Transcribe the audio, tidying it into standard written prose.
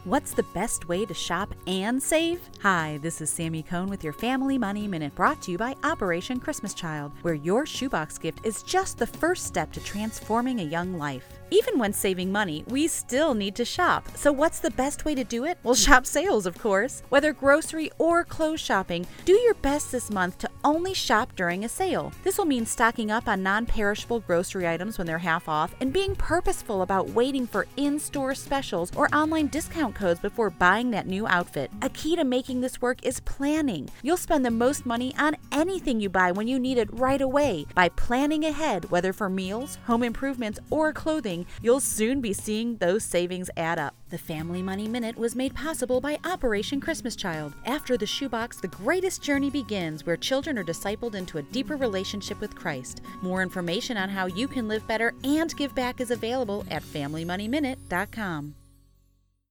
What's the best way to shop and save? Hi, this is Sammy Cohn with your Family Money Minute, brought to you by Operation Christmas Child, where your shoebox gift is just the first step to transforming a young life. Even when saving money, we still need to shop. So what's the best way to do it? Well, shop sales, of course. Whether grocery or clothes shopping, do your best this month to only shop during a sale. This will mean stocking up on non-perishable grocery items when they're half off and being purposeful about waiting for in-store specials or online discount codes before buying that new outfit. A key to making this work is planning. You'll spend the most money on anything you buy when you need it right away. By planning ahead, whether for meals, home improvements, or clothing, you'll soon be seeing those savings add up. The Family Money Minute was made possible by Operation Christmas Child. After the shoebox, the greatest journey begins, where children are discipled into a deeper relationship with Christ. More information on how you can live better and give back is available at FamilyMoneyMinute.com.